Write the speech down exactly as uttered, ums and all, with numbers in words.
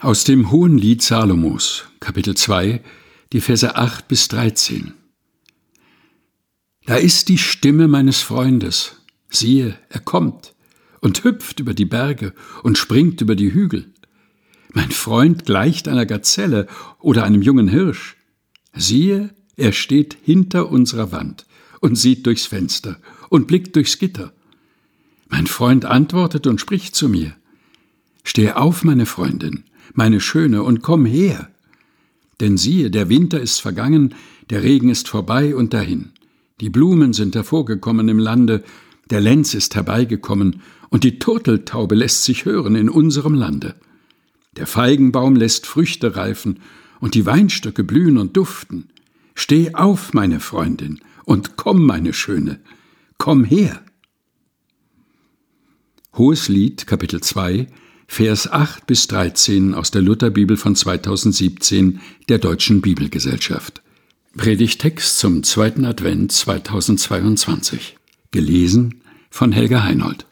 Aus dem Hohenlied Salomos, Kapitel zwei, die Verse acht bis dreizehn. Da ist die Stimme meines Freundes, siehe, er kommt und hüpft über die Berge und springt über die Hügel. Mein Freund gleicht einer Gazelle oder einem jungen Hirsch. Siehe, er steht hinter unserer Wand und sieht durchs Fenster und blickt durchs Gitter. Mein Freund antwortet und spricht zu mir: Steh auf, meine Freundin, meine Schöne, und komm her. Denn siehe, der Winter ist vergangen, der Regen ist vorbei und dahin. Die Blumen sind hervorgekommen im Lande, der Lenz ist herbeigekommen, und die Turteltaube lässt sich hören in unserem Lande. Der Feigenbaum lässt Früchte reifen, und die Weinstöcke blühen und duften. Steh auf, meine Freundin, und komm, meine Schöne, komm her. Hoheslied, Kapitel zwei, Vers acht bis dreizehn aus der Lutherbibel von zweitausendsiebzehn der Deutschen Bibelgesellschaft. Predigtext zum zweiten Advent zweitausendzweiundzwanzig. Gelesen von Helga Heinold.